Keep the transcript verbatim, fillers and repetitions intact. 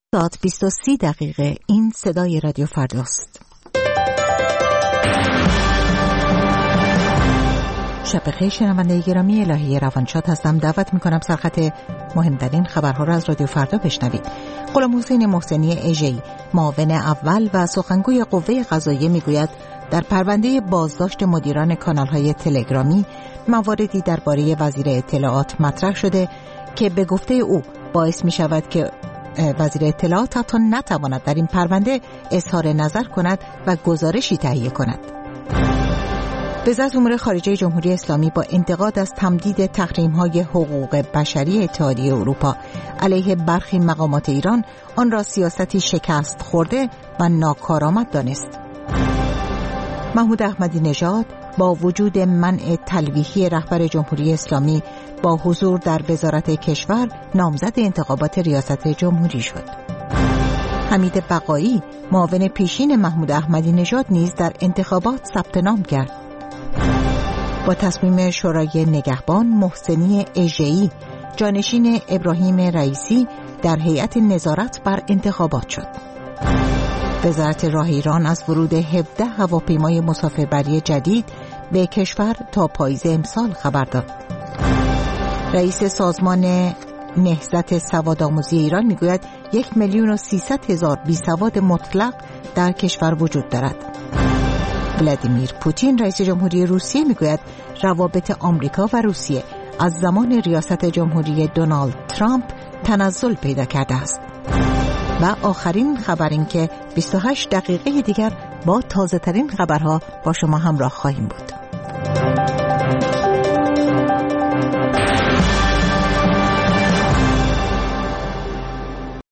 ساعت بیست و سه دقیقه. این صدای رادیو فرداست. شب بخیر شنونده گرامی، الهی روانشاد هستم. دعوت میکنم سرخط مهمترین خبرها را از رادیو فردا بشنوید. غلام حسین محسنی اژه‌ای، معاون اول و سخنگوی قوه قضاییه میگوید در پرونده بازداشت مدیران کانال‌های تلگرامی مواردی درباره وزیر اطلاعات مطرح شده که به گفته او باعث می شود که وزیر اطلاعات حتی نتواند در این پرونده اظهار نظر کند و گزارشی تهیه کند. وزارت امور خارجه جمهوری اسلامی با انتقاد از تمدید تحریم‌های حقوق بشری اتحادیه اروپا علیه برخی مقامات ایران، آن را سیاستی شکست خورده و ناکارآمد دانست. محمود احمدی نژاد با وجود منع تلویحی رهبر جمهوری اسلامی با حضور در وزارت کشور نامزد انتخابات ریاست جمهوری شد. حمید بقایی، معاون پیشین محمود احمدی نژاد، نیز در انتخابات ثبت نام کرد. با تصمیم شورای نگهبان، محسنی اژه‌ای جانشین ابراهیم رئیسی در هیئت نظارت بر انتخابات شد. وزارت راه ایران از ورود هفده هواپیمای مسافربری جدید به کشور تا پاییز امسال خبر داد. رئیس سازمان نهضت سوادآموزی ایران میگوید یک میلیون و سیصد هزار بیسواد مطلق در کشور وجود دارد. ولادیمیر پوتین، رئیس جمهوری روسیه، میگوید روابط آمریکا و روسیه از زمان ریاست جمهوری دونالد ترامپ تنزل پیدا کرده است. و آخرین خبر این که بیست و هشت دقیقه دیگر با تازه ترین خبرها با شما همراه خواهیم بود.